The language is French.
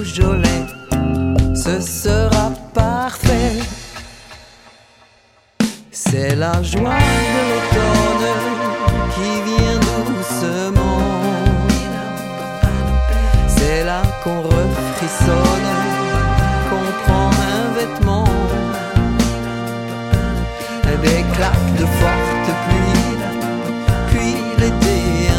Beaujolais, ce sera parfait. C'est la joie de l'automne qui vient doucement. C'est là qu'on refrissonne, qu'on prend un vêtement, des claques de force